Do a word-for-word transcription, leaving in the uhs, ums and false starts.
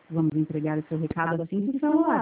Vamos entregar o seu recado assim que o celular